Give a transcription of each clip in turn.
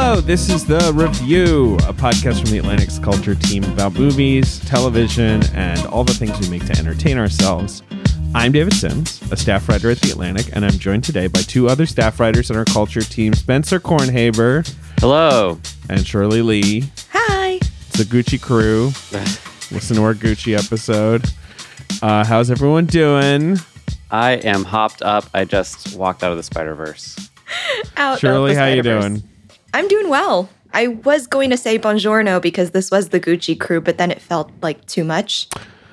Hello, this is The Review, a podcast from the Atlantic's culture team about movies, television, and all the things we make to entertain ourselves. I'm David Sims, a staff writer at The Atlantic, and I'm joined today by two other staff writers on our culture team, Spencer Kornhaber. Hello. And Shirley Lee. Hi. It's the Gucci crew. Listen to our Gucci episode. How's everyone doing? I am hopped up. I just walked out of the Spider-Verse. Shirley, how you doing? I'm doing well. I was going to say buongiorno because this was the Gucci crew, but then it felt like too much.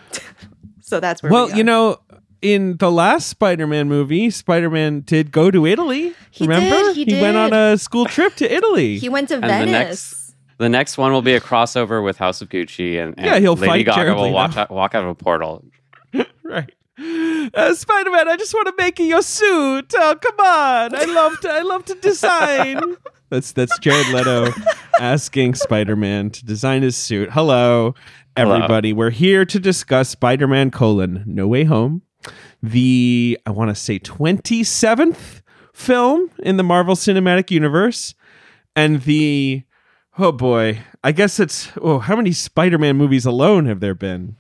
So that's where we are. You know, in the last Spider-Man movie, Spider-Man did go to Italy. Remember? He did. He went on a school trip to Italy. He went to And Venice. The next one will be a crossover with House of Gucci, and he'll Lady fight Gaga Jared will Leto. walk out of a portal. Right. Spider-Man, I just want to make your suit. Oh, come on. I love to design. That's Jared Leto asking Spider-Man to design his suit. Hello, everybody. We're here to discuss Spider-Man: No Way Home, the, I want to say, 27th film in the Marvel Cinematic Universe, and the, oh boy, I guess it's, how many Spider-Man movies alone have there been?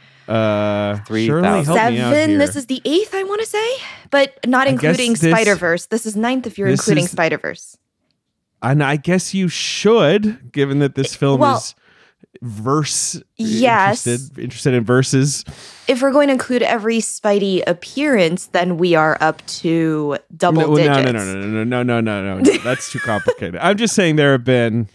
3,000. help me out 7. here. This is the 8th, I want to say, but not including guess this- Spider-Verse. This is 9th if you're this including is- Spider-Verse. And I guess you should, given that this film Well, is verse. yes. Interested in verses. If we're going to include every Spidey appearance, then we are up to double digits. No. That's too complicated. I'm just saying there have been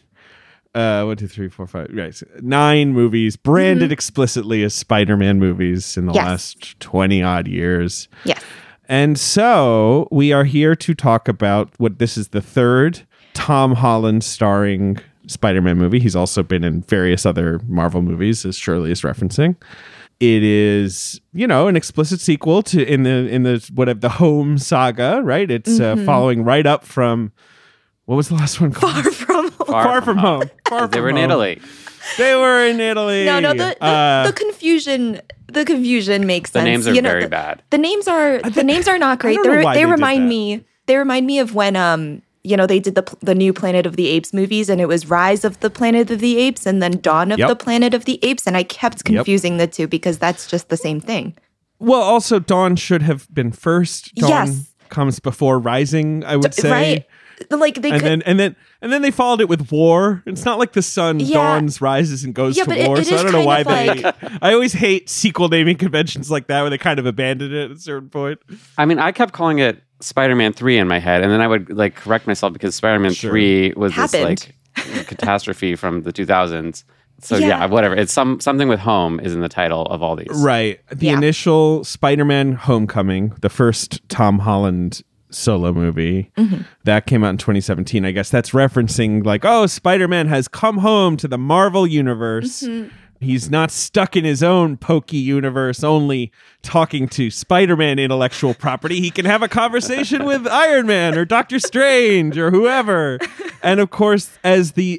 1, 2, 3, 4, 5, right, 9 movies branded explicitly as Spider-Man movies in the Yes. last 20 odd years. Yes. And so we are here to talk about what this is the third Tom Holland starring Spider-Man movie. He's also been in various other Marvel movies, as Shirley is referencing. It is, an explicit sequel to in the Home saga, right? It's following right up from, what was the last one called? Far from home. They were in Italy. They were in Italy. No, the confusion. The confusion makes sense. The names are very bad. The names are not great. I don't know why They they remind did me. They remind me of when they did the new Planet of the Apes movies, and it was Rise of the Planet of the Apes and then Dawn of the Planet of the Apes, and I kept confusing the two because that's just the same thing. Well, also Dawn should have been first. Dawn Yes. comes before Rising, I would say. Right. Like they and then they followed it with War. It's not like the sun dawns, rises, and goes to but war. it So I is don't know why kind of they. I always hate sequel naming conventions like that where they kind of abandon it at a certain point. I mean, I kept calling it Spider-Man 3 in my head, and then I would correct myself because Spider-Man 3 was Happened. this catastrophe from the 2000s. So yeah, whatever. It's something with home is in the title of all these. Right. The initial Spider-Man Homecoming, the first Tom Holland solo movie that came out in 2017. I guess that's referencing Spider-Man has come home to the Marvel universe. He's not stuck in his own pokey universe, only talking to Spider-Man intellectual property. He can have a conversation with Iron Man or Doctor Strange or whoever. And of course, as the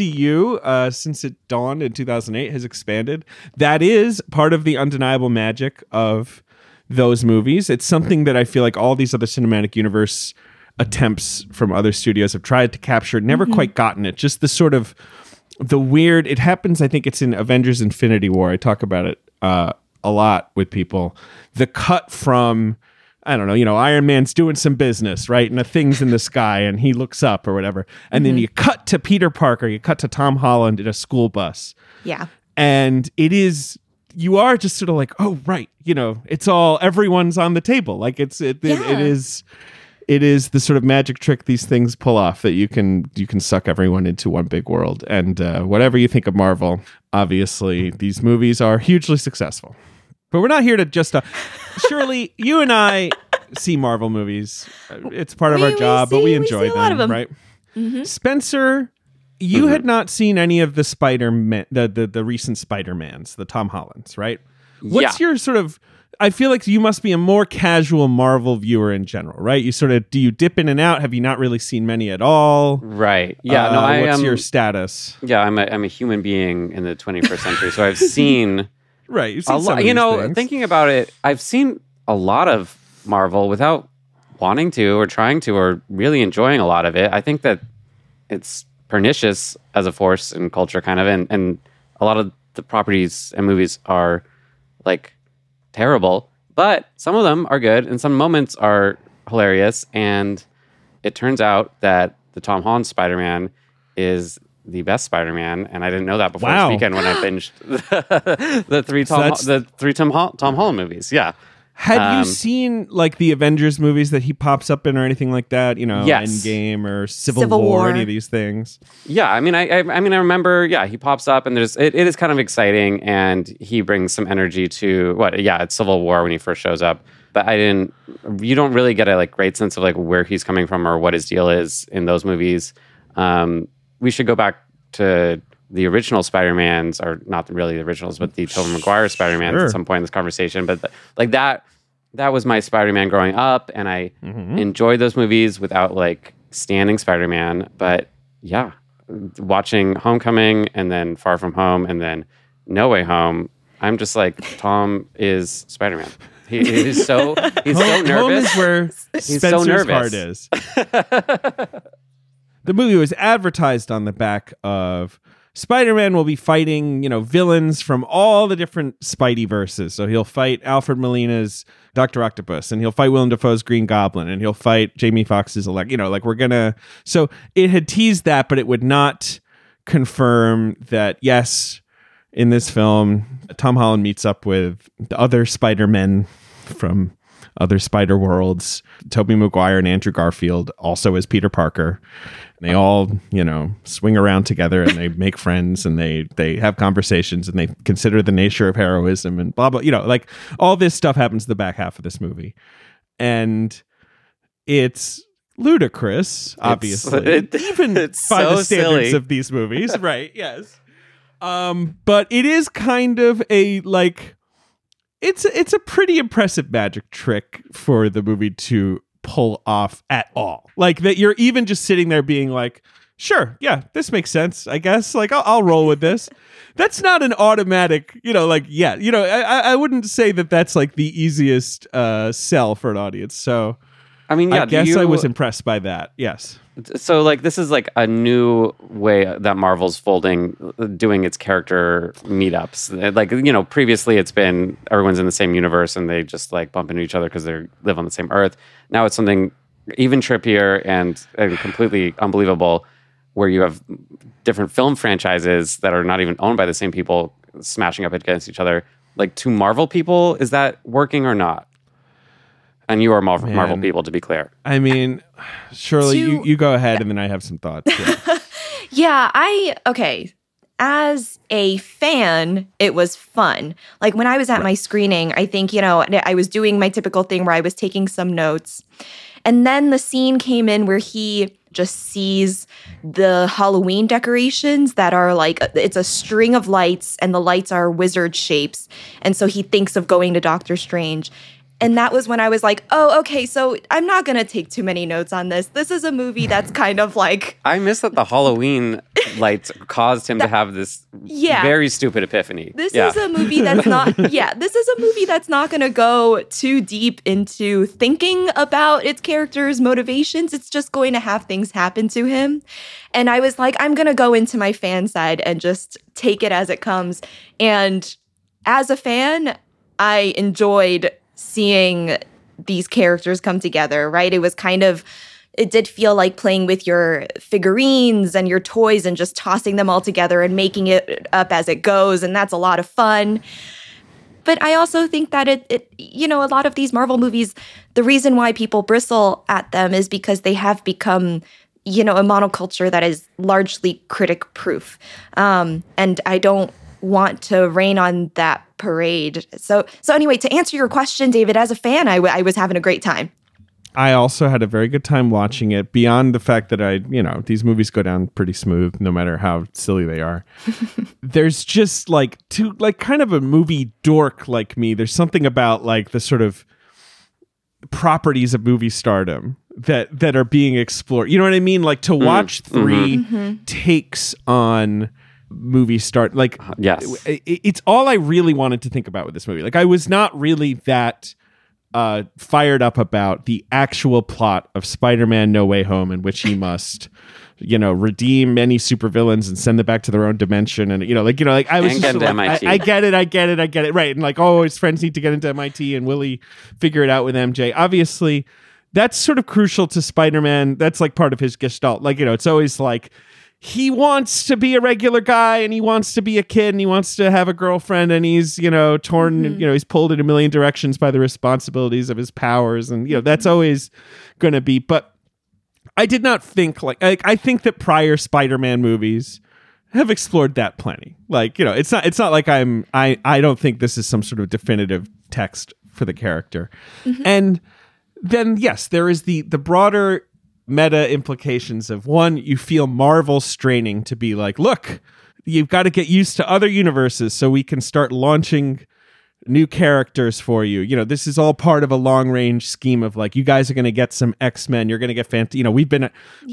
MCU, since it dawned in 2008, has expanded, that is part of the undeniable magic of those movies. It's something that I feel like all these other cinematic universe attempts from other studios have tried to capture, never quite gotten it. Just the sort of the weird, it happens, I think it's in Avengers Infinity War. I talk about it a lot with people. The cut from, I don't know, Iron Man's doing some business, right? And a thing's in the sky and he looks up or whatever. And then you cut to Peter Parker, you cut to Tom Holland in a school bus. Yeah. And it is, you are just sort of like, oh, right. It's all, everyone's on the table. Like it is the sort of magic trick these things pull off that you can suck everyone into one big world. And whatever you think of Marvel, obviously these movies are hugely successful. But we're not here to just, Shirley, you and I see Marvel movies. It's part of our job, but we enjoy see a lot of them. right? Spencer, you had not seen any of the Spider-Man, the recent Spider-Mans, the Tom Hollands, right? What's your sort of, I feel like you must be a more casual Marvel viewer in general, right? You sort of, do you dip in and out? Have you not really seen many at all? Right. Yeah. What's your status? Yeah, I'm a human being in the 21st century, so I've seen right. You've seen a lot. things. Thinking about it, I've seen a lot of Marvel without wanting to or trying to or really enjoying a lot of it. I think that it's pernicious as a force in culture, kind of, and a lot of the properties and movies are like terrible, but some of them are good and some moments are hilarious. And it turns out that the Tom Holland Spider-Man is the best Spider-Man, and I didn't know that before this weekend when I binged the three Tom Holland movies. Yeah. Had you seen like the Avengers movies that he pops up in or anything like that? You know, yes. Endgame or Civil War, any of these things? Yeah, I mean, I remember. Yeah, he pops up, and it is kind of exciting, and he brings some energy to it's Civil War when he first shows up. But you don't really get a like great sense of like where he's coming from or what his deal is in those movies. We should go back to the original Spider-Mans, or not really the originals, but the Tobey Maguire Spider-Mans at some point in this conversation. But like that was my Spider-Man growing up, and I enjoyed those movies without like standing Spider-Man. But yeah, watching Homecoming and then Far From Home and then No Way Home, I'm just like, Tom is Spider-Man. He's so nervous. Home is where Spencer's heart is. The movie was advertised on the back of Spider-Man will be fighting, villains from all the different Spideyverses. So he'll fight Alfred Molina's Dr. Octopus, and he'll fight Willem Dafoe's Green Goblin, and he'll fight Jamie Foxx's we're gonna. So it had teased that, but it would not confirm that. Yes, in this film, Tom Holland meets up with the other Spider-Men from other Spider Worlds, Tobey Maguire and Andrew Garfield, also as Peter Parker. And they all, swing around together and they make friends and they have conversations and they consider the nature of heroism and blah, blah, like all this stuff happens in the back half of this movie. And it's ludicrous, obviously, even by so the standards silly of these movies. Right. Yes. But it is kind of a like, it's a pretty impressive magic trick for the movie to pull off at all. Like that you're even just sitting there being like, sure, yeah, this makes sense, I guess. Like I'll roll with this. That's not an automatic, I wouldn't say that that's like the easiest sell for an audience. So I mean, yeah, I guess I was impressed by that. Yes. So like this is like a new way that Marvel's doing its character meetups. Like, previously it's been everyone's in the same universe and they just like bump into each other because they live on the same Earth. Now it's something even trippier and completely unbelievable, where you have different film franchises that are not even owned by the same people smashing up against each other. Like, to Marvel people, is that working or not? And you are Marvel people, to be clear. I mean, Shirley, you go ahead, and then I have some thoughts. Yeah. As a fan, it was fun. Like when I was at my screening, I think, I was doing my typical thing where I was taking some notes. And then the scene came in where he just sees the Halloween decorations that are like, it's a string of lights and the lights are wizard shapes. And so he thinks of going to Doctor Strange. And that was when I was like, oh, okay, so I'm not going to take too many notes on this. This is a movie that's kind of like... I miss that the Halloween lights caused him to have this very stupid epiphany. This is a movie that's not... this is a movie that's not going to go too deep into thinking about its character's motivations. It's just going to have things happen to him. And I was like, I'm going to go into my fan side and just take it as it comes. And as a fan, I enjoyed seeing these characters come together, right? It did feel like playing with your figurines and your toys and just tossing them all together and making it up as it goes. And that's a lot of fun. But I also think that a lot of these Marvel movies, the reason why people bristle at them is because they have become, a monoculture that is largely critic proof. And I don't want to rain on that parade. So anyway, to answer your question, David, as a fan, I was having a great time. I also had a very good time watching it, beyond the fact that these movies go down pretty smooth no matter how silly they are. There's just kind of a movie dork like me. There's something about like the sort of properties of movie stardom that are being explored. You know what I mean? Like to watch three takes on movie start, like yes, it's all I really wanted to think about with this movie. Like I was not really that fired up about the actual plot of Spider-Man No Way Home, in which he must redeem many supervillains and send them back to their own dimension. And, I was and just get into MIT. I get it. Right. And his friends need to get into MIT and Willie figure it out with MJ. Obviously, that's sort of crucial to Spider-Man. That's like part of his gestalt. It's always like, he wants to be a regular guy and he wants to be a kid and he wants to have a girlfriend and he's, torn, he's pulled in a million directions by the responsibilities of his powers. And, that's always going to be. But I did not think I think that prior Spider-Man movies have explored that plenty. It's not like I don't think this is some sort of definitive text for the character. Mm-hmm. And then, yes, there is the broader meta implications of, one, you feel Marvel straining to be like, look, you've got to get used to other universes so we can start launching new characters for you. This is all part of a long range scheme of you guys are going to get some X-Men. You're going to get we've been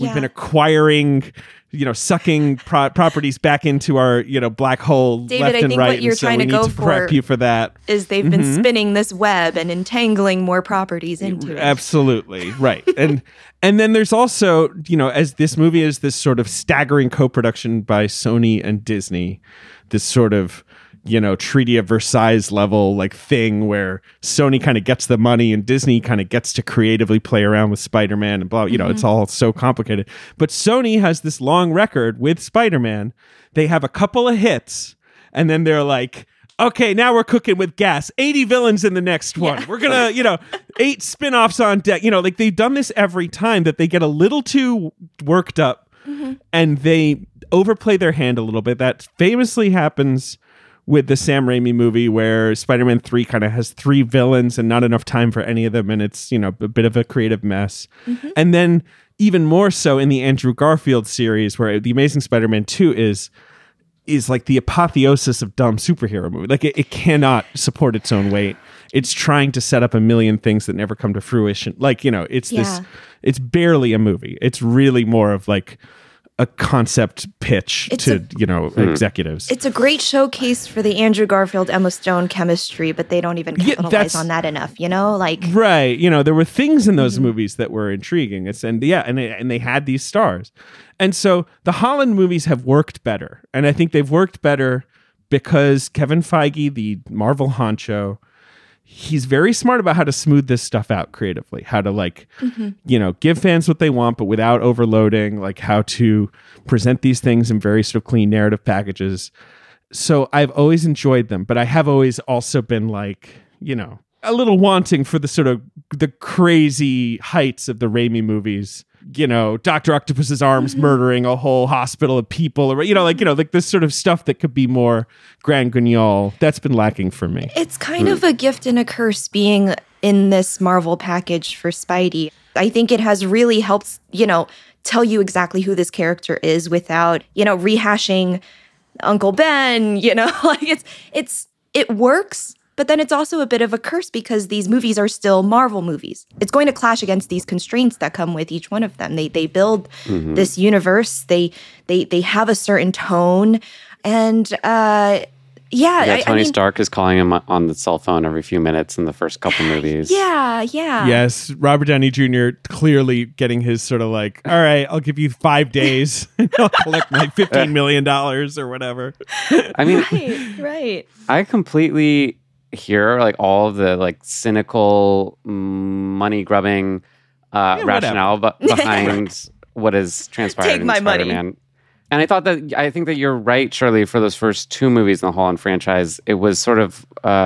acquiring, sucking properties back into our, black hole, David, left I and think right. what you're trying to go for, prep you for that is they've been spinning this web and entangling more properties into it. Absolutely. Right. And then there's also, as this movie is this sort of staggering co-production by Sony and Disney, this sort of, Treaty of Versailles level thing where Sony kind of gets the money and Disney kind of gets to creatively play around with Spider-Man and blah, it's all so complicated. But Sony has this long record with Spider-Man. They have a couple of hits and then they're like, okay, now we're cooking with gas. 80 villains in the next one. We're going to, 8 spin-offs on deck. They've done this every time that they get a little too worked up and they overplay their hand a little bit. That famously happens with the Sam Raimi movie where Spider-Man 3 kind of has 3 villains and not enough time for any of them. And it's, a bit of a creative mess. Mm-hmm. And then even more so in the Andrew Garfield series where The Amazing Spider-Man 2 is like the apotheosis of dumb superhero movie. It cannot support its own weight. It's trying to set up a million things that never come to fruition. It's barely a movie. It's really more of a concept pitch to executives. It's a great showcase for the Andrew Garfield Emma Stone chemistry, but they don't even capitalize on that enough. Right. There were things in those movies that were intriguing. And they had these stars, and so the Holland movies have worked better, and I think they've worked better because Kevin Feige, the Marvel honcho, he's very smart about how to smooth this stuff out creatively, how to give fans what they want, but without overloading, how to present these things in very sort of clean narrative packages. So I've always enjoyed them, but I have always also been a little wanting for the sort of the crazy heights of the Raimi movies. Dr. Octopus's arms murdering a whole hospital of people, or this sort of stuff that could be more grand guignol. That's been lacking for me. It's kind of a gift and a curse being in this Marvel package for Spidey. I think it has really helped, tell you exactly who this character is without, rehashing Uncle Ben. It works. But then it's also a bit of a curse because these movies are still Marvel movies. It's going to clash against these constraints that come with each one of them. They build this universe. They have a certain tone. And Tony Stark is calling him on the cell phone every few minutes in the first couple movies. Yeah. Yes, Robert Downey Jr. clearly getting his sort of all right, I'll give you 5 days and I'll collect my $15 million or whatever. I mean, right. I completely hear all of the cynical money grubbing rationale behind what is transpired Take in my Spider-Man. money. And I think that you're right, Shirley, for those first 2 movies in the Holland franchise. It was sort of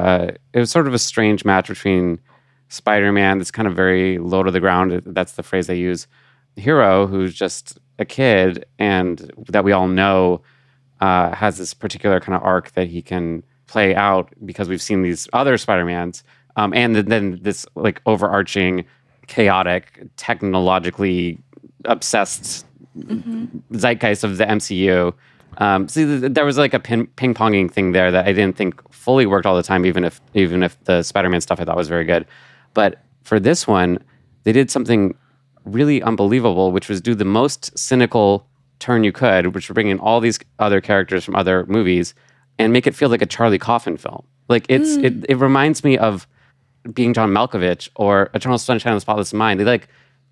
a strange match between Spider-Man, that's kind of very low to the ground, that's the phrase they use, hero who's just a kid and that we all know has this particular kind of arc that he can play out because we've seen these other Spider-Mans, and then this overarching, chaotic, technologically obsessed zeitgeist of the MCU. There was a ping-ponging thing there that I didn't think fully worked all the time, even if the Spider-Man stuff I thought was very good. But for this one, they did something really unbelievable, which was do the most cynical turn you could, which was bring in all these other characters from other movies and make it feel like a Charlie Kaufman film. It reminds me of Being John Malkovich or Eternal Sunshine of the Spotless Mind.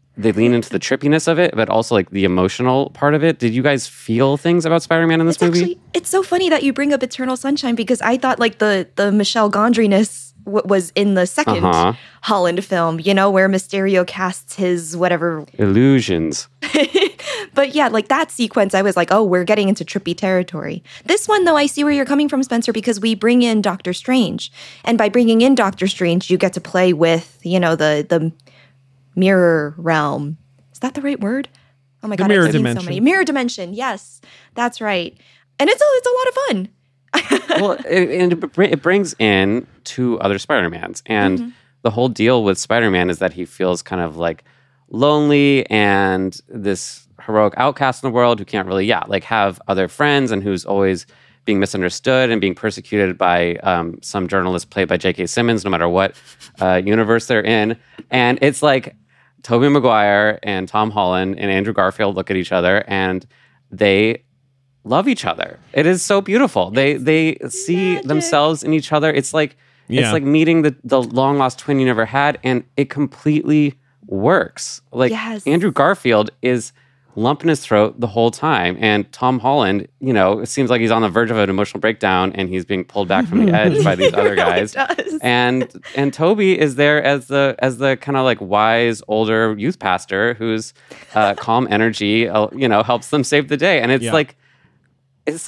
they lean into the trippiness of it, but also like the emotional part of it. Did you guys feel things about Spider-Man in this movie? Actually, it's so funny that you bring up Eternal Sunshine because I thought like the Michelle Gondry-ness was in the second Holland film, you know, where Mysterio casts his whatever illusions. But yeah, like that sequence, I was like, oh, we're getting into trippy territory. This one, though, I see where you're coming from, Spencer, because we bring in Doctor Strange. And by bringing in Doctor Strange, you get to play with, you know, the mirror realm. Is that the right word? Oh my God, I've seen so many. Mirror dimension. Yes, that's right. And it's a lot of fun. Well, it brings in 2 other Spider-Mans. And the whole deal with Spider-Man is that he feels kind of like lonely and this heroic outcast in the world who can't really, have other friends and who's always being misunderstood and being persecuted by some journalist played by J.K. Simmons, no matter what universe they're in. And it's like Tobey Maguire and Tom Holland and Andrew Garfield look at each other and they love each other. It is so beautiful. They see themselves in each other. It's like it's like meeting the long lost twin you never had, and it completely works. Like Andrew Garfield is lump in his throat the whole time, and Tom Holland, you know, it seems like he's on the verge of an emotional breakdown and he's being pulled back from the edge by these other guys. And Toby is there as the kind of like wise older youth pastor who's calm energy, helps them save the day. And it's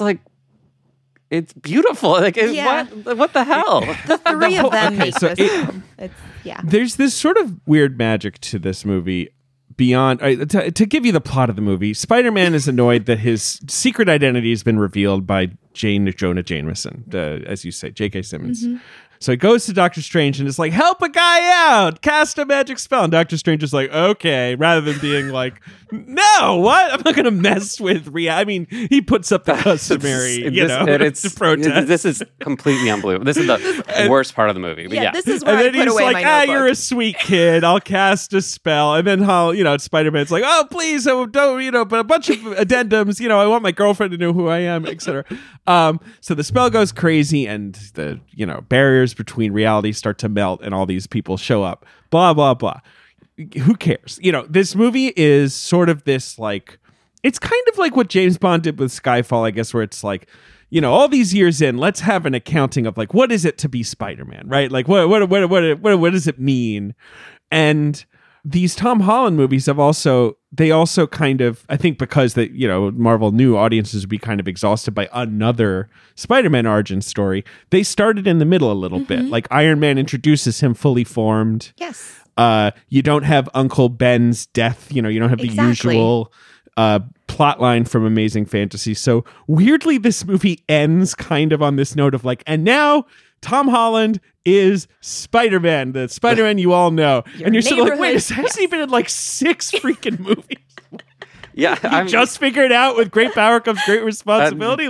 beautiful. Like what the hell? The 3 of them make this film. There's this sort of weird magic to this movie. Beyond to give you the plot of the movie, Spider-Man is annoyed that his secret identity has been revealed by Jonah Jameson, as you say, J.K. Simmons. So he goes to Doctor Strange and is like, help a guy out, cast a magic spell. And Doctor Strange is like, okay, rather than being like, no, what? I'm not going to mess with I mean, he puts up the customary, to protest. This is completely unbelievable. This is the worst part of the movie. But this is where I put away my notebook. You're a sweet kid. I'll cast a spell. And then Spider-Man's like, oh, please, don't, but a bunch of addendums, I want my girlfriend to know who I am, etc. So the spell goes crazy and the, barriers between reality start to melt and all these people show up, blah, blah, blah. Who cares? This movie is sort of this like, it's kind of like what James Bond did with Skyfall, I guess, where it's like, all these years in, let's have an accounting of like, what is it to be Spider-Man, right? Like, what does it mean? And these Tom Holland movies they also kind of, I think because Marvel knew audiences would be kind of exhausted by another Spider-Man origin story, they started in the middle a little bit. Like Iron Man introduces him fully formed. Yes. You don't have Uncle Ben's death. You don't have the usual plot line from Amazing Fantasy. So weirdly, this movie ends kind of on this note of like, and now Tom Holland is Spider-Man, the Spider-Man you all know. And you're sort of like, wait, has he been in like 6 freaking movies? Yeah. You just figured it out with great power comes great responsibility.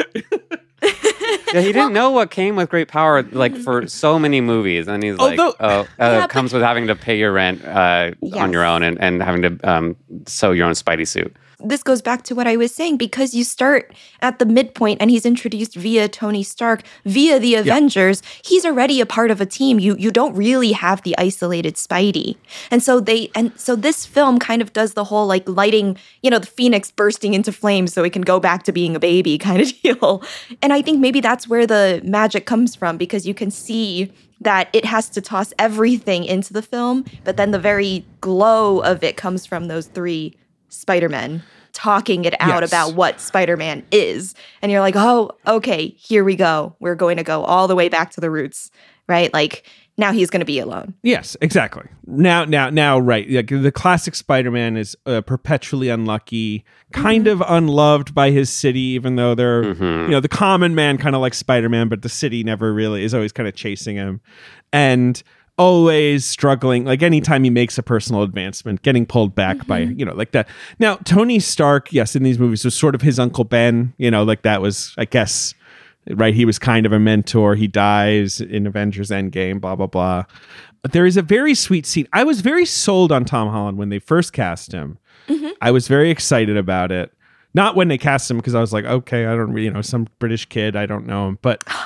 Yeah, he didn't know what came with great power, like for so many movies, and he's comes with having to pay your rent on your own and having to sew your own Spidey suit. This goes back to what I was saying, because you start at the midpoint and he's introduced via Tony Stark, via the Avengers. He's already a part of a team. You don't really have the isolated Spidey. And so this film kind of does the whole like lighting, the Phoenix bursting into flames so it can go back to being a baby kind of deal. And I think maybe that's where the magic comes from, because you can see that it has to toss everything into the film, but then the very glow of it comes from those 3 Spider-Men talking it out about what Spider-Man is. And you're like, oh, okay, here we go. We're going to go all the way back to the roots, right? Like, now he's going to be alone. Yes, exactly. Now, right. Like, the classic Spider-Man is perpetually unlucky, kind of unloved by his city, even though they're, the common man kind of like Spider-Man, but the city never really is always kind of chasing him. And always struggling, like anytime he makes a personal advancement, getting pulled back by, like that. Now, Tony Stark, yes, in these movies was sort of his Uncle Ben, like that was, I guess, right? He was kind of a mentor. He dies in Avengers Endgame, blah, blah, blah. But there is a very sweet scene. I was very sold on Tom Holland when they first cast him. I was very excited about it. Not when they cast him, because I was like, okay, I don't really, some British kid, I don't know him. But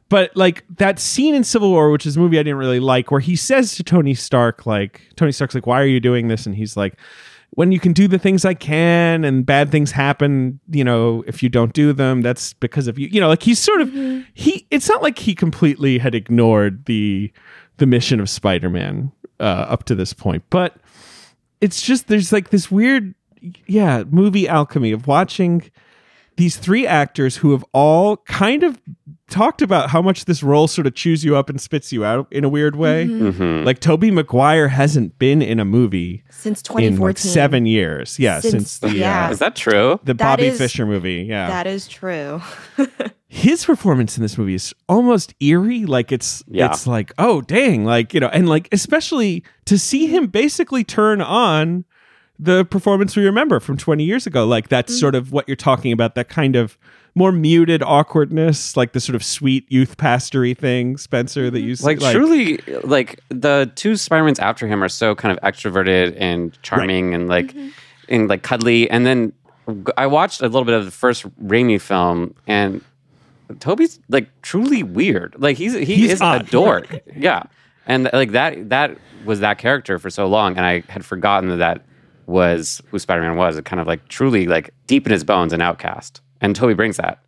But like that scene in Civil War, which is a movie I didn't really like, where he says to Tony Stark's like, why are you doing this? And he's like, when you can do the things I can and bad things happen, if you don't do them, that's because of you. Like he's sort of, it's not like he completely had ignored the mission of Spider-Man up to this point, but it's just, there's like this weird, movie alchemy of watching these three actors who have all kind of talked about how much this role sort of chews you up and spits you out in a weird way. Like Tobey Maguire hasn't been in a movie since 2014, in like 7 years. Since the is that true? The Bobby Fischer movie. Yeah, that is true. His performance in this movie is almost eerie. Like it's like, oh dang, like and like especially to see him basically turn on the performance we remember from 20 years ago. Like that's sort of what you're talking about, that kind of more muted awkwardness, like the sort of sweet youth pastory thing, Spencer, that you like truly, like the two Spider-Mans after him are so kind of extroverted and charming and like and like cuddly. And then I watched a little bit of the first Raimi film, and Toby's like truly weird. Like he is a dork. Yeah. And like that was that character for so long, and I had forgotten that was who Spider-Man was. It kind of like truly like deep in his bones an outcast. And Tobey brings that.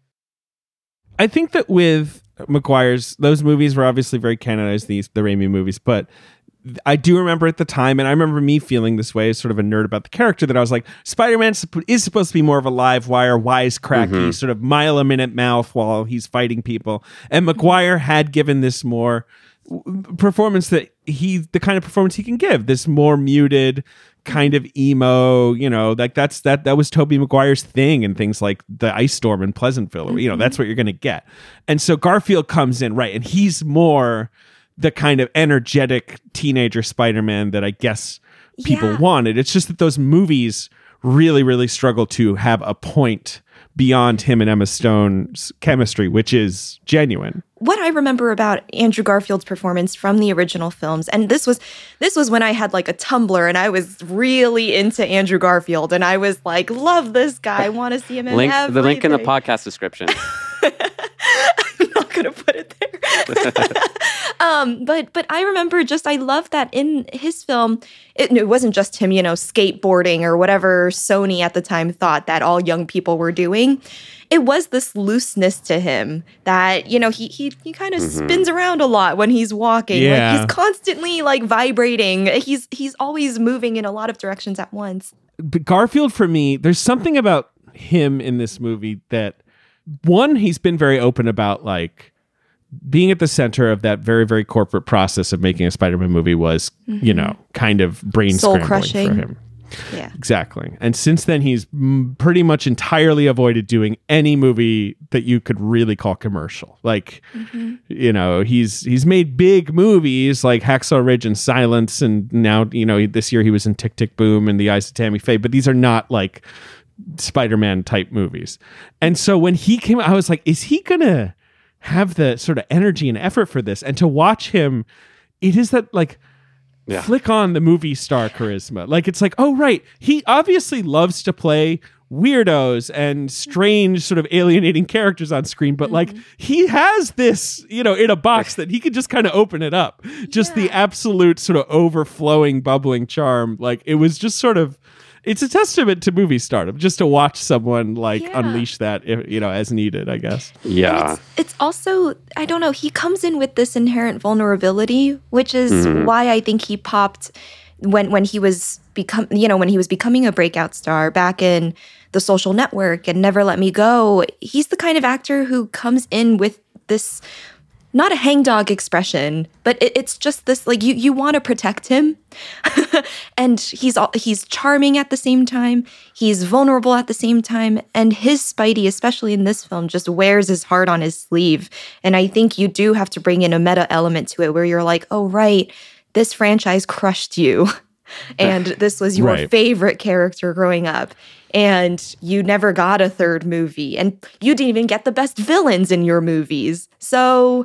I think that with Maguire's, those movies were obviously very canonized, the Raimi movies, but I do remember at the time, and I remember me feeling this way as sort of a nerd about the character, that I was like, Spider-Man is supposed to be more of a live wire, wisecracky, sort of mile-a-minute mouth while he's fighting people. And Maguire had given this more performance that the kind of performance he can give, this more muted kind of emo, like that was Tobey Maguire's thing, and things like the Ice Storm in Pleasantville, that's what you're going to get. And so Garfield comes in, right, and he's more the kind of energetic teenager Spider-Man that I guess people wanted. It's just that those movies really, really struggle to have a point beyond him and Emma Stone's chemistry, which is genuine. What I remember about Andrew Garfield's performance from the original films, and this was when I had like a Tumblr and I was really into Andrew Garfield, and I was like, love this guy, want to see him in everything. The link in the podcast description. I'm not going to put it there. But I remember I love that in his film, it wasn't just him, skateboarding or whatever Sony at the time thought that all young people were doing. It was this looseness to him that, he kind of spins around a lot when he's walking. Yeah. Like he's constantly like vibrating. He's always moving in a lot of directions at once. But Garfield, for me, there's something about him in this movie that, one, he's been very open about like being at the center of that very, very corporate process of making a Spider-Man movie was, kind of brain scrambling for him. Yeah, exactly. And since then, he's pretty much entirely avoided doing any movie that you could really call commercial. Like, he's made big movies like Hacksaw Ridge and Silence, and now this year he was in Tick Tick Boom and The Eyes of Tammy Faye. But these are not like Spider-Man type movies. And so when he came out, I was like, is he gonna have the sort of energy and effort for this? And to watch him, it is that like flick on the movie star charisma. Like it's like, oh right, he obviously loves to play weirdos and strange sort of alienating characters on screen, but like he has this, in a box that he could just kind of open it up. Just the absolute sort of overflowing, bubbling charm. Like it was just sort of, it's a testament to movie stardom just to watch someone like unleash that, as needed, I guess. Yeah. It's also, I don't know, he comes in with this inherent vulnerability, which is why I think he popped when he was becoming a breakout star back in The Social Network and Never Let Me Go. He's the kind of actor who comes in with this, not a hangdog expression, but it's just this, like, you want to protect him. And he's charming at the same time. He's vulnerable at the same time. And his Spidey, especially in this film, just wears his heart on his sleeve. And I think you do have to bring in a meta element to it where you're like, oh, right, this franchise crushed you. And this was your favorite character growing up. And you never got a third movie. And you didn't even get the best villains in your movies. So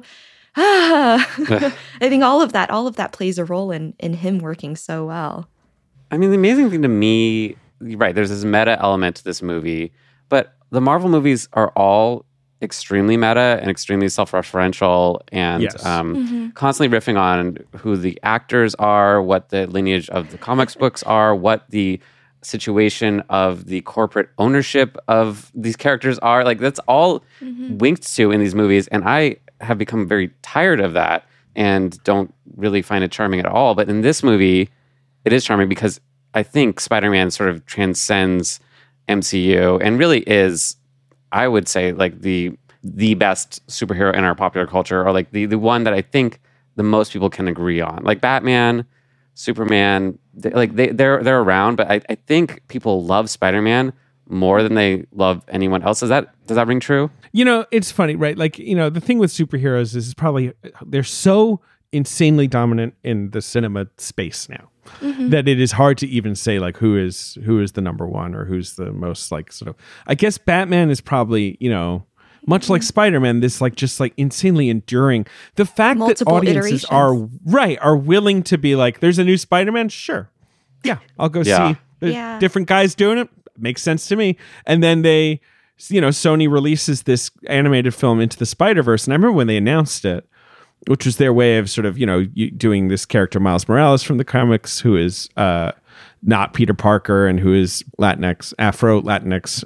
I think all of that plays a role in him working so well. I mean, the amazing thing to me, right, there's this meta element to this movie, but the Marvel movies are all extremely meta and extremely self-referential and Yes. constantly riffing on who the actors are, what the lineage of the comics books are, what the situation of the corporate ownership of these characters are. Like, that's all winked to in these movies. And I have become very tired of that and don't really find it charming at all. But in this movie, it is charming because I think Spider-Man sort of transcends MCU and really is, I would say, like the best superhero in our popular culture, or like the one that I think the most people can agree on. Like Batman, Superman, they're around, but I think people love Spider-Man more than they love anyone else. Does that ring true? It's funny, right? Like, the thing with superheroes is probably they're so insanely dominant in the cinema space now that it is hard to even say like who is the number one or who's the most like sort of. I guess Batman is probably, much like Spider-Man, this like just like insanely enduring. The fact Multiple that audiences are willing to be like, there's a new Spider-Man, sure, yeah, I'll go see. Different guys doing it, makes sense to me. And then they, Sony releases this animated film Into the Spider-Verse, and I remember when they announced it, which was their way of sort of doing this character Miles Morales from the comics, who is not Peter Parker and who is Afro Latinx,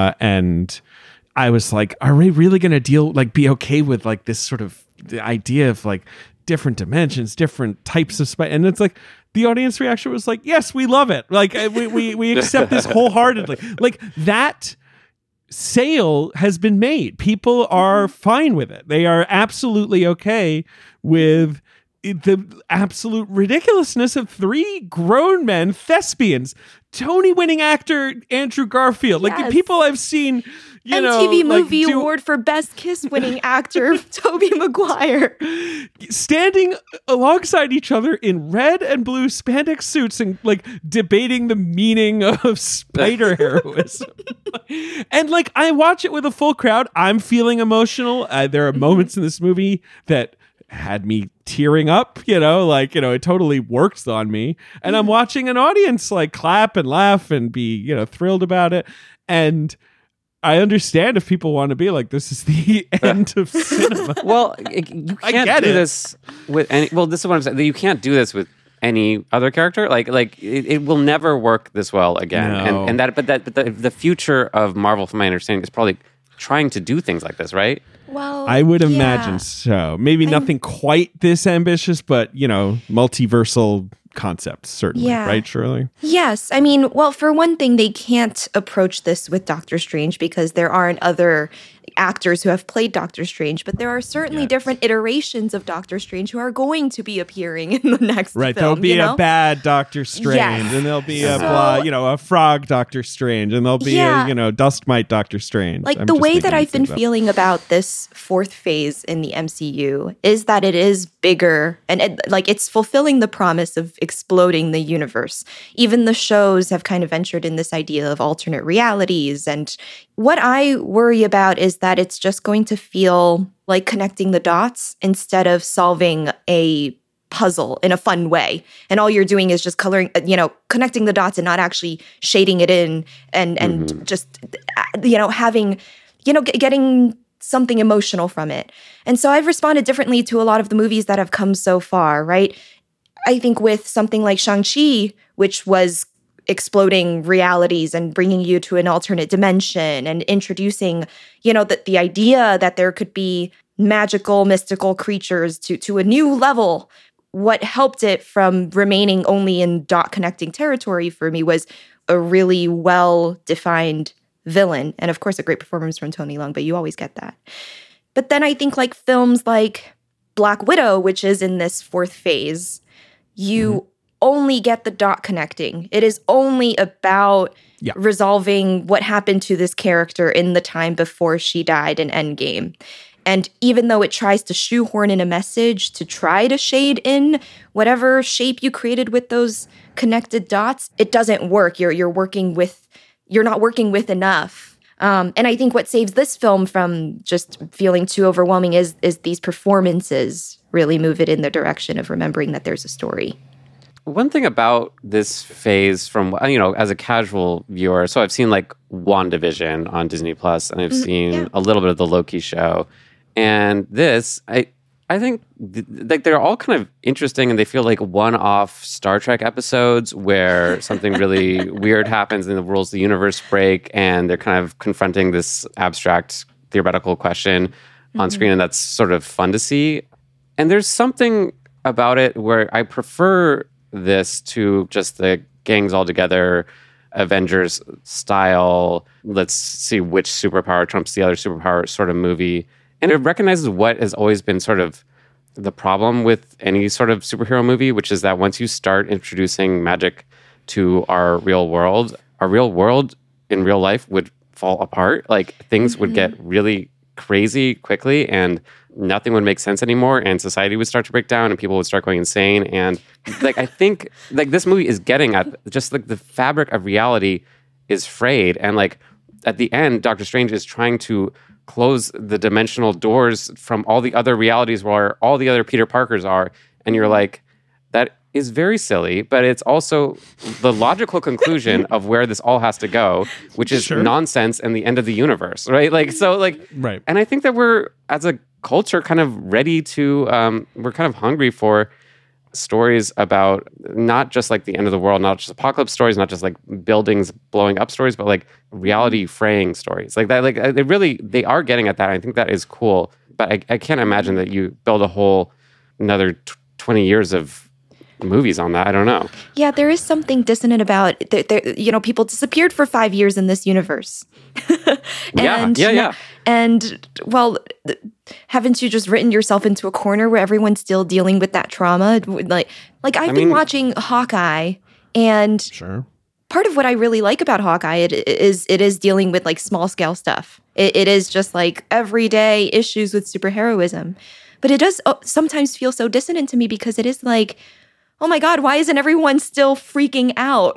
and I was like, are we really going to be okay with like this sort of the idea of like different dimensions, different types of spider? And it's like the audience reaction was like, yes, we love it. Like we accept this wholeheartedly. Like that sale has been made. People are fine with it. They are absolutely okay with the absolute ridiculousness of three grown men thespians, Tony-winning actor Andrew Garfield. Like the people I've seen, MTV Movie Award for Best Kiss-winning actor Tobey Maguire, standing alongside each other in red and blue spandex suits and like debating the meaning of spider heroism. And like I watch it with a full crowd. I'm feeling emotional. There are moments in this movie that had me tearing up, it totally works on me. And I'm watching an audience like clap and laugh and be, thrilled about it. And I understand if people want to be like, this is the end of cinema. Well, you can't do this with any. Well, this is what I'm saying. You can't do this with any other character. Like it will never work this well again. No. And the future of Marvel, from my understanding, is probably trying to do things like this, right? Well, I would imagine so. Maybe nothing quite this ambitious, but multiversal concepts, certainly, right, Shirley? Yes. I mean, well, for one thing, they can't approach this with Doctor Strange because there aren't other actors who have played Doctor Strange, but there are certainly different iterations of Doctor Strange who are going to be appearing in the next film. There'll be a bad Doctor Strange, and there'll be a frog Doctor Strange, and there'll be a dust mite Doctor Strange. Like the way that I've been feeling about this fourth phase in the MCU is that it is bigger and it's fulfilling the promise of exploding the universe. Even the shows have kind of ventured in this idea of alternate realities. And what I worry about is that it's just going to feel like connecting the dots instead of solving a puzzle in a fun way. And all you're doing is just connecting the dots and not actually shading it in and just, having, getting something emotional from it. And so I've responded differently to a lot of the movies that have come so far, right? I think with something like Shang-Chi, which was exploding realities and bringing you to an alternate dimension and introducing, the idea that there could be magical, mystical creatures to a new level. What helped it from remaining only in dot connecting territory for me was a really well-defined villain. And of course, a great performance from Tony Leung, but you always get that. But then I think like films like Black Widow, which is in this fourth phase, you only get the dot connecting. It is only about resolving what happened to this character in the time before she died in Endgame. And even though it tries to shoehorn in a message to try to shade in whatever shape you created with those connected dots, it doesn't work. You're not working with enough. And I think what saves this film from just feeling too overwhelming is these performances really move it in the direction of remembering that there's a story. one thing about this phase from, as a casual viewer, so I've seen like WandaVision on Disney Plus, and I've seen a little bit of the Loki show. And this, I think like they're all kind of interesting, and they feel like one-off Star Trek episodes where something really weird happens and the rules of the universe break, and they're kind of confronting this abstract theoretical question on screen, and that's sort of fun to see. And there's something about it where I prefer this to just the gangs all together, Avengers style, let's see which superpower trumps the other superpower sort of movie. And it recognizes what has always been sort of the problem with any sort of superhero movie, which is that once you start introducing magic to our real world in real life would fall apart. Like things would get really crazy quickly, and nothing would make sense anymore, and society would start to break down, and people would start going insane. And like I think like this movie is getting at just like the fabric of reality is frayed, and like at the end, Doctor Strange is trying to close the dimensional doors from all the other realities where all the other Peter Parkers are, and you're like, that is very silly, but it's also the logical conclusion of where this all has to go, which is nonsense and the end of the universe, right? Like, so like, right. And I think that we're, as a culture, kind of ready to, we're kind of hungry for stories about not just like the end of the world, not just apocalypse stories, not just like buildings blowing up stories, but like reality fraying stories like that. Like they are getting at that. I think that is cool, but I can't imagine that you build a whole another 20 years of movies on that. I don't know. Yeah, there is something dissonant about people disappeared for 5 years in this universe. Yeah. And well, haven't you just written yourself into a corner where everyone's still dealing with that trauma? Like I've been watching Hawkeye, and part of what I really like about Hawkeye it is dealing with like small scale stuff. It is just like everyday issues with superheroism, but it does sometimes feel so dissonant to me because it is like, oh my God, why isn't everyone still freaking out?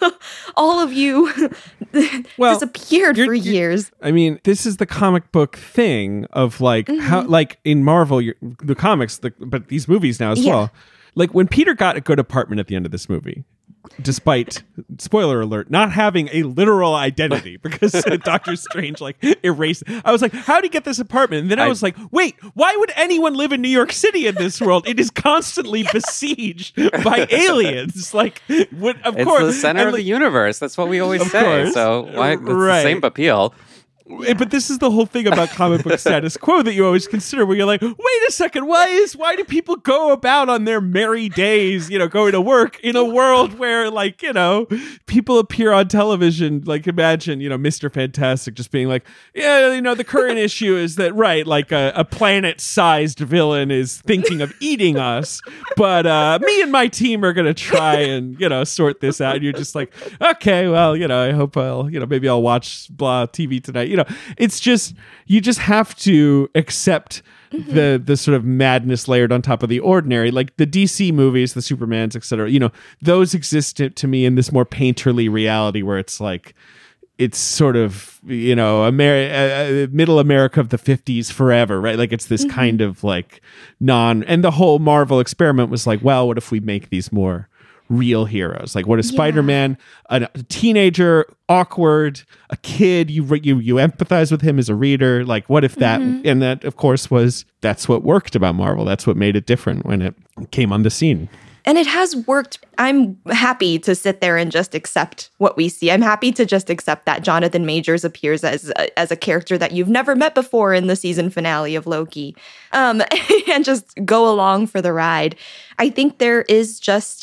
All of you disappeared for years. I mean, this is the comic book thing of like how, like in Marvel, the comics, but these movies now as well. Like when Peter got a good apartment at the end of this movie, despite, spoiler alert, not having a literal identity because Doctor Strange like erased. I was like, how did he get this apartment? And then I was like, wait, why would anyone live in New York City in this world? It is constantly besieged by aliens. Like, of it's course, the center of the universe. That's what we always say. Course. So why it's the same appeal. But this is the whole thing about comic book status quo that you always consider, where you're like, wait a second, why do people go about on their merry days, going to work in a world where, like, people appear on television? Like, imagine, Mr. Fantastic just being like, the current issue is that, right, like a planet-sized villain is thinking of eating us, but me and my team are going to try and, sort this out. And you're just like, okay, well, I hope maybe I'll watch blah TV tonight. It's just, you just have to accept the sort of madness layered on top of the ordinary. Like the DC movies, the Supermans, etc. Those exist to me in this more painterly reality where it's like, it's sort of, middle America of the 50s forever, right? Like it's this kind of like and the whole Marvel experiment was like, well, what if we make these more real heroes? Like, what is Spider-Man? A teenager, awkward, a kid. You empathize with him as a reader. Like, what if that? And that, of course, that's what worked about Marvel. That's what made it different when it came on the scene. And it has worked. I'm happy to sit there and just accept what we see. I'm happy to just accept that Jonathan Majors appears as a character that you've never met before in the season finale of Loki, and just go along for the ride. I think there is just.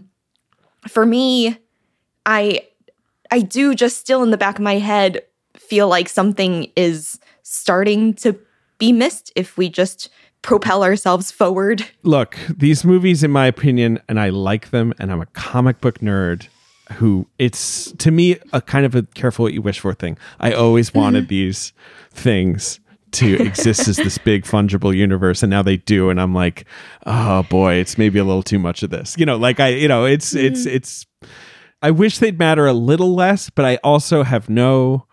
For me, I do just still in the back of my head feel like something is starting to be missed if we just propel ourselves forward. Look, these movies, in my opinion, and I like them, and I'm a comic book nerd who it's, to me, a kind of a careful what you wish for thing. I always wanted these things to exist as this big fungible universe, and now they do, and I'm like, oh boy, it's maybe a little too much of this, it's I wish they'd matter a little less, but I also have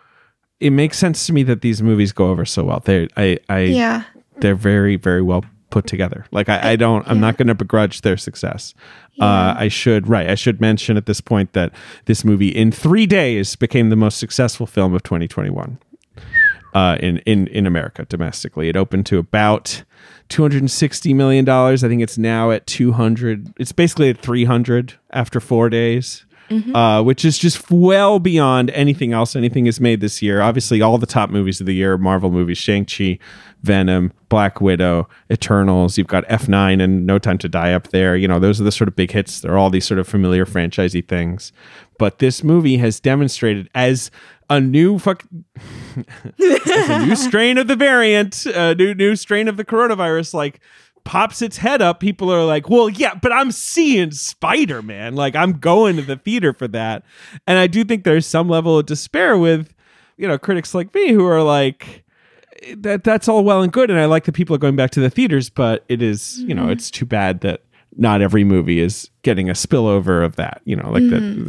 it makes sense to me that these movies go over so well. They're very, very well put together. Like I'm not going to begrudge their success. I should mention at this point that this movie in 3 days became the most successful film of 2021 in America domestically. It opened to about $260 million. I think it's now at 200. It's basically at 300 after 4 days. Which is just well beyond anything else anything is made this year. Obviously, all the top movies of the year, Marvel movies, Shang-Chi, Venom, Black Widow, Eternals. You've got F9 and No Time to Die up there. You know, those are the sort of big hits. They're all these sort of familiar franchisey things. But this movie has demonstrated as a new new strain of the variant, new strain of the coronavirus, like, pops its head up, people are like, well, yeah, but I'm seeing Spider-Man. Like, I'm going to the theater for that. And I do think there's some level of despair with, you know, critics like me who are like, that's all well and good. And I like that people are going back to the theaters, but it is, you know, it's too bad that not every movie is getting a spillover of that, you know, like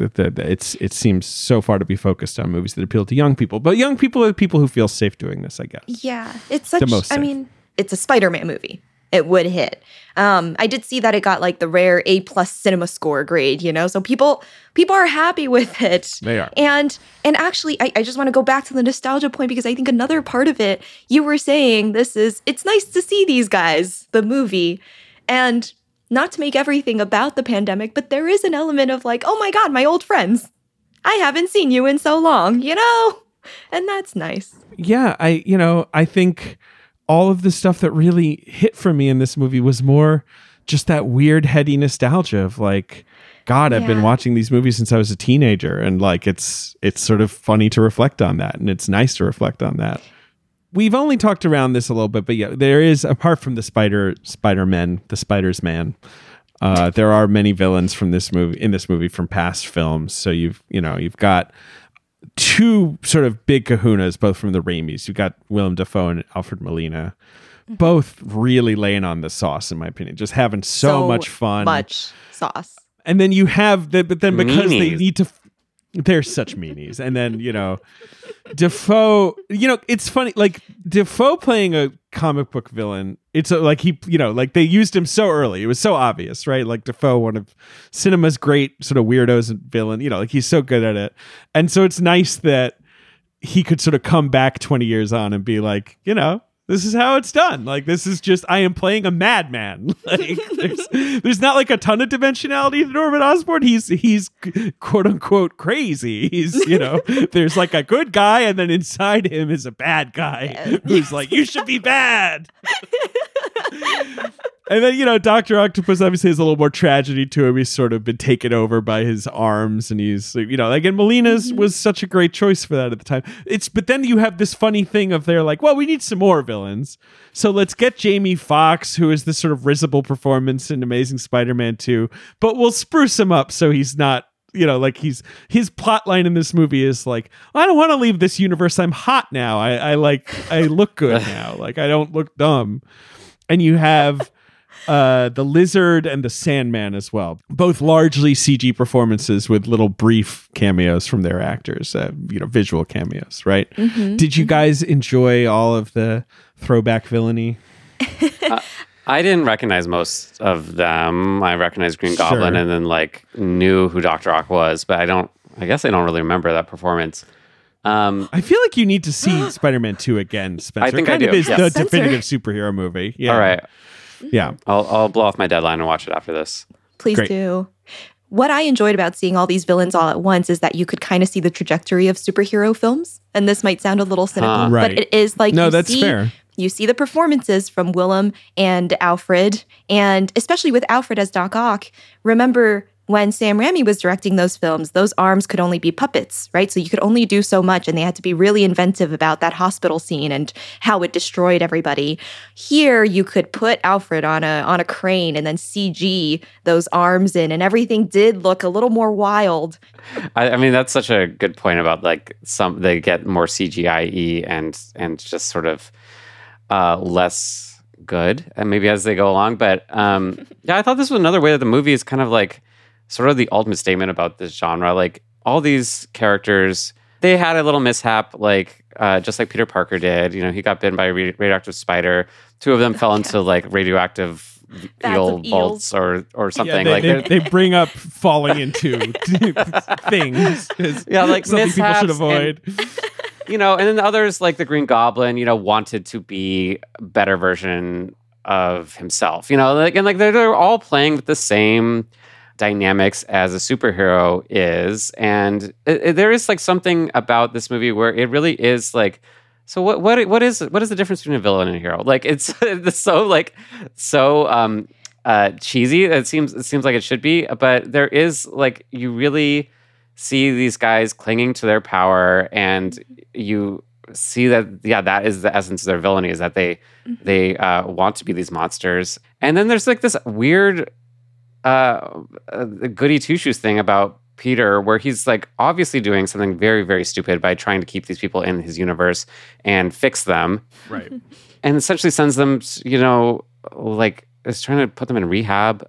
it seems so far to be focused on movies that appeal to young people, but young people are the people who feel safe doing this, I guess. Yeah. It's such, I mean, it's a Spider-Man movie. It would hit. I did see that it got like the rare A+ cinema score grade, you know, so people are happy with it. They are. And actually, I just want to go back to the nostalgia point, because I think another part of it, you were saying it's nice to see these guys, the movie, and not to make everything about the pandemic, but there is an element of like, oh my God, my old friends. I haven't seen you in so long, you know, and that's nice. Yeah, I think all of the stuff that really hit for me in this movie was more just that weird heady nostalgia of like, God, I've been watching these movies since I was a teenager, and like it's sort of funny to reflect on that, and it's nice to reflect on that. We've only talked around this a little bit, but yeah, there is, apart from the Spider-Man, the Spider's Man, there are many villains from this movie from past films. So you've got two sort of big kahunas, both from the Raimis. You've got Willem Dafoe and Alfred Molina, both really laying on the sauce, in my opinion, just having so much fun. Much sauce. And then you have but then because they need to, they're such meanies. And then, you know, Dafoe, you know, it's funny, like Dafoe playing a comic book villain, it's like he, you know, like they used him so early. It was so obvious, right? Like Dafoe, one of cinema's great sort of weirdos and villain, you know, like he's so good at it. And so it's nice that he could sort of come back 20 years on and be like, you know, this is how it's done. Like, this is just, I am playing a madman. Like, there's not like a ton of dimensionality to Norman Osborn. He's quote unquote crazy. He's, you know, there's like a good guy, and then inside him is a bad guy who's like, you should be bad. And then, you know, Dr. Octopus obviously has a little more tragedy to him. He's sort of been taken over by his arms, and he's, you know, again, Molina's was such a great choice for that at the time. But then you have this funny thing of they're like, well, we need some more villains. So let's get Jamie Foxx, who is this sort of risible performance in Amazing Spider-Man 2, but we'll spruce him up so he's not, you know, like his plot line in this movie is like, I don't want to leave this universe. I'm hot now. I look good now. Like, I don't look dumb. And you have the Lizard and the Sandman as well, both largely CG performances with little brief cameos from their actors, you know, visual cameos, right? Did you guys enjoy all of the throwback villainy? I didn't recognize most of them. I recognized Green Goblin and then like knew who Dr. Ock was, but I guess I don't really remember that performance. I feel like you need to see Spider-Man 2 again, Spencer. I think it kind I of do. is the definitive superhero movie. Yeah. All right. Yeah. I'll blow off my deadline and watch it after this. Please do. What I enjoyed about seeing all these villains all at once is that you could kind of see the trajectory of superhero films. And this might sound a little cynical, but it is like, no, that's fair. You see the performances from Willem and Alfred, and especially with Alfred as Doc Ock. Remember when Sam Raimi was directing those films, those arms could only be puppets, right? So you could only do so much, and they had to be really inventive about that hospital scene and how it destroyed everybody. Here, you could put Alfred on a crane and then CG those arms in, and everything did look a little more wild. I mean, that's such a good point about like they get more CGI-y and just sort of less good, and maybe as they go along. But yeah, I thought this was another way that the movie is kind of like sort of the ultimate statement about this genre. Like all these characters, they had a little mishap. Like just like Peter Parker did. He got bitten by a radioactive spider. 2 of them fell into like radioactive eel vaults or something. They bring up falling into things. Like something people should avoid. And then the others, like the Green Goblin, wanted to be a better version of himself. They're all playing with the same dynamics as a superhero is, and there is like something about this movie where it really is like, so what is the difference between a villain and a hero? Like it's so cheesy. It seems like it should be, but there is like, you really see these guys clinging to their power, and you see that that is the essence of their villainy, is that they want to be these monsters. And then there's like this weird goody two shoes thing about Peter, where he's like obviously doing something very, very stupid by trying to keep these people in his universe and fix them, right? And essentially sends them, like is trying to put them in rehab.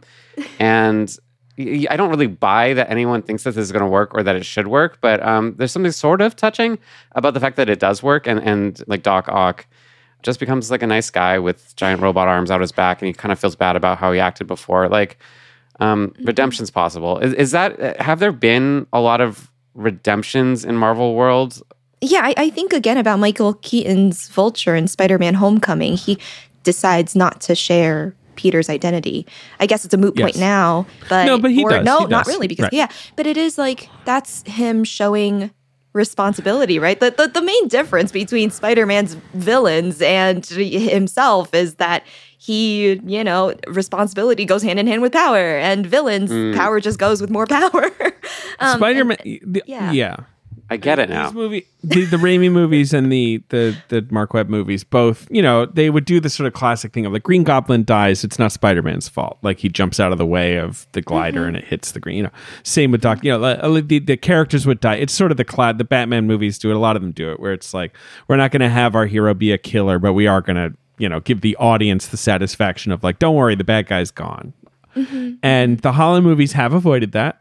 And I don't really buy that anyone thinks that this is going to work or that it should work, but there's something sort of touching about the fact that it does work, and like Doc Ock just becomes like a nice guy with giant robot arms out his back, and he kind of feels bad about how he acted before. Like, redemption's possible. Is that, have there been a lot of redemptions in Marvel world? Yeah, I think again about Michael Keaton's Vulture in Spider-Man Homecoming. He decides not to share Peter's identity. I guess it's a moot point now, but no, but he does. No, he not does. really, because right. but it is like, that's him showing responsibility, right? The main difference between Spider-Man's villains and himself is that he, responsibility goes hand in hand with power, and villains, power just goes with more power. Spider-Man, yeah. I get it now. This movie, the Raimi movies and the Mark Webb movies, both, they would do this sort of classic thing of like, Green Goblin dies, it's not Spider-Man's fault. Like, he jumps out of the way of the glider and it hits the green. Same with Doc. The characters would die. It's sort of the Batman movies do it. A lot of them do it, where it's like, we're not going to have our hero be a killer, but we are going to, give the audience the satisfaction of like, don't worry, the bad guy's gone. And the Holland movies have avoided that.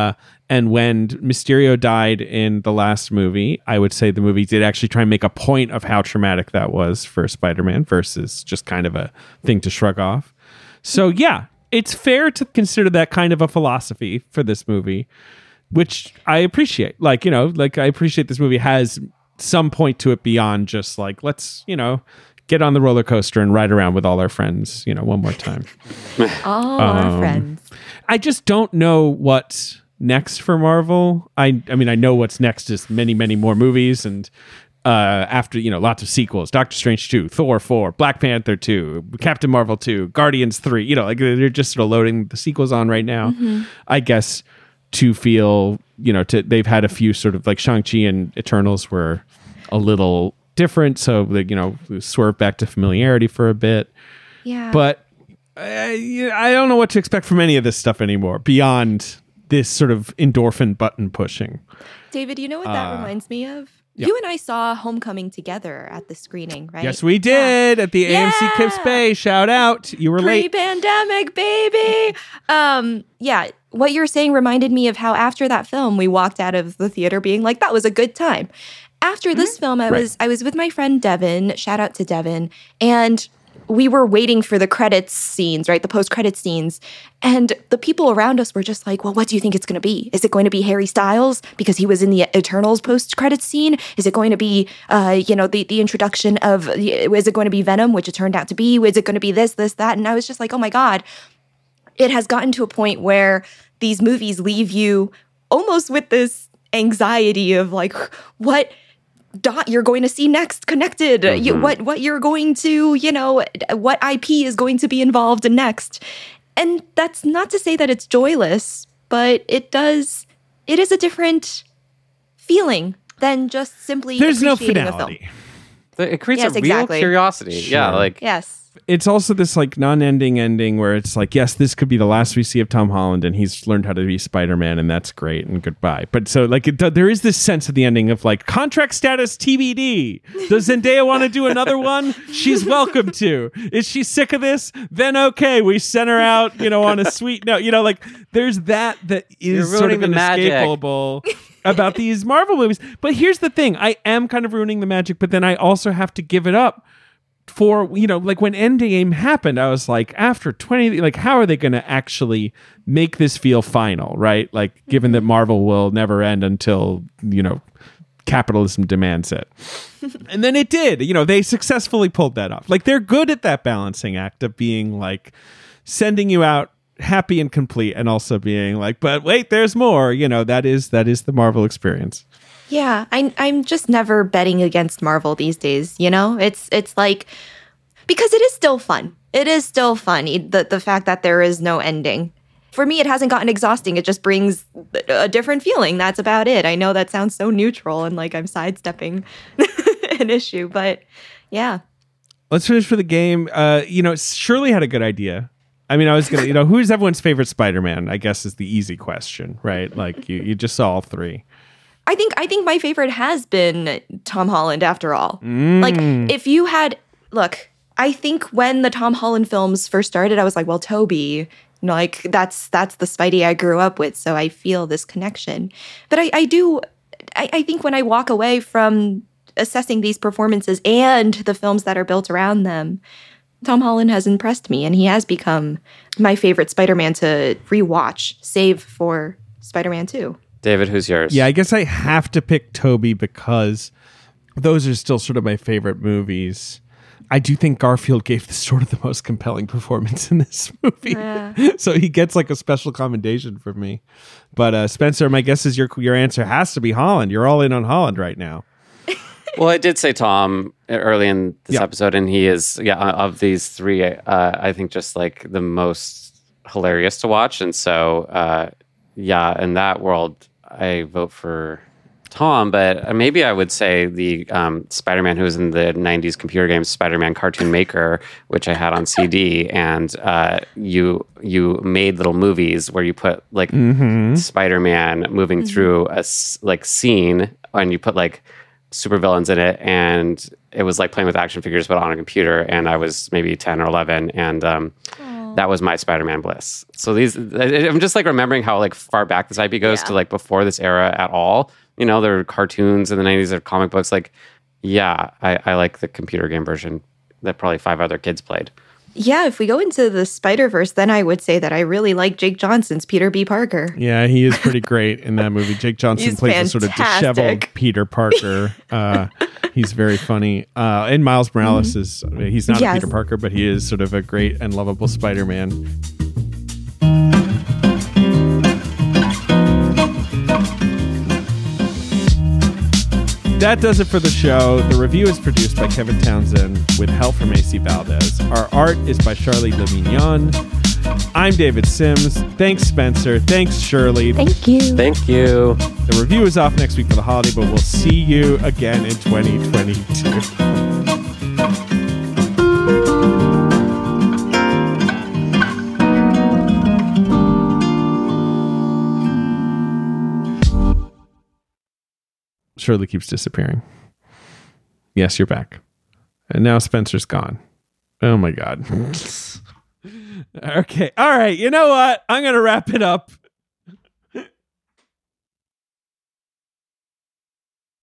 And when Mysterio died in the last movie, I would say the movie did actually try and make a point of how traumatic that was for Spider-Man versus just kind of a thing to shrug off. So yeah, it's fair to consider that kind of a philosophy for this movie, which I appreciate. Like, I appreciate this movie has some point to it beyond just like, let's, get on the roller coaster and ride around with all our friends, one more time. All our friends. I just don't know what's next for Marvel. I mean, I know what's next is many, many more movies, and after, lots of sequels. Doctor Strange 2, Thor 4, Black Panther 2, Captain Marvel 2, Guardians 3. Like, they're just sort of loading the sequels on right now. I guess to feel, they've had a few sort of like Shang-Chi and Eternals were a little different, so they, swerve back to familiarity for a bit. Yeah. But I don't know what to expect from any of this stuff anymore beyond this sort of endorphin button pushing. David, you know what that reminds me of? Yeah. You and I saw Homecoming together at the screening, right? Yes, we did at the AMC Kips Bay. Shout out. You were late. Pre-pandemic, baby. Yeah, what you're saying reminded me of how after that film, we walked out of the theater being like, that was a good time. After this film, I was with my friend Devin, shout out to Devin, and we were waiting for the credits scenes, right? The post-credits scenes. And the people around us were just like, well, what do you think it's going to be? Is it going to be Harry Styles because he was in the Eternals post-credits scene? Is it going to be, the introduction of, is it going to be Venom, which it turned out to be? Is it going to be this, that? And I was just like, oh my God, it has gotten to a point where these movies leave you almost with this anxiety of like, what dot you're going to see next connected, what you're going to, what IP is going to be involved in next. And that's not to say that it's joyless, but it is a different feeling than just simply there's no appreciating finality. a film. It creates a exactly. real curiosity. Sure. Yeah, like Yes. It's also this like non-ending ending where it's like, yes, this could be the last we see of Tom Holland, and he's learned how to be Spider-Man, and that's great, and goodbye. But so like there is this sense of the ending of like contract status TBD. Does Zendaya want to do another one? She's welcome to. Is she sick of this? Then okay, we send her out, on a sweet note. Like there's that is sort of the magic. inescapable. about these Marvel movies. But here's the thing. I am kind of ruining the magic, but then I also have to give it up for, like when Endgame happened, I was like, after 20, like, how are they going to actually make this feel final, right? Like, given that Marvel will never end until, capitalism demands it. And then it did. They successfully pulled that off. Like, they're good at that balancing act of being like sending you out happy and complete and also being like, but wait, there's more. That is the Marvel experience. Yeah, I'm just never betting against Marvel these days, It's like, because it is still fun. It is still fun, the fact that there is no ending. For me, it hasn't gotten exhausting. It just brings a different feeling. That's about it. I know that sounds so neutral and like I'm sidestepping an issue, but yeah. Let's finish for the game. Shirley had a good idea. I mean, I was going to, who's everyone's favorite Spider-Man, I guess is the easy question, right? Like you just saw all three. I think my favorite has been Tom Holland after all. Like if you had, look, I think when the Tom Holland films first started, I was like, well, Toby, like that's the Spidey I grew up with. So I feel this connection. But I think when I walk away from assessing these performances and the films that are built around them, Tom Holland has impressed me and he has become my favorite Spider-Man to rewatch, save for Spider-Man 2. David, who's yours? Yeah, I guess I have to pick Toby because those are still sort of my favorite movies. I do think Garfield gave the most compelling performance in this movie. Yeah. So he gets like a special commendation from me. But Spencer, my guess is your answer has to be Holland. You're all in on Holland right now. Well, I did say Tom early in this episode, and he is, of these three, I think just like the most hilarious to watch. And so, in that world, I vote for Tom, but maybe I would say the Spider-Man who was in the 90s computer game Spider-Man Cartoon Maker, which I had on CD, and you made little movies where you put like Spider-Man moving through a scene, and you put like supervillains in it, and it was like playing with action figures but on a computer, and I was maybe 10 or 11, and that was my Spider-Man bliss. So I'm just like remembering how like far back this IP goes to like before this era at all. There were cartoons in the 90s, there were comic books. Like, I like the computer game version that probably 5 other kids played. Yeah, if we go into the Spider-Verse, then I would say that I really like Jake Johnson's Peter B. Parker. Yeah, he is pretty great in that movie. Jake Johnson plays a sort of disheveled Peter Parker. He's very funny. And Miles Morales he's not a Peter Parker, but he is sort of a great and lovable Spider-Man. That does it for the show. The review is produced by Kevin Townsend with help from AC Valdez. Our art is by Charlie Lemignon. I'm David Sims. Thanks, Spencer. Thanks, Shirley. Thank you. Thank you. The review is off next week for the holiday, but we'll see you again in 2022. Shirley keeps disappearing. Yes, you're back. And now Spencer's gone. Oh my God. Okay. All right. You know what? I'm going to wrap it up.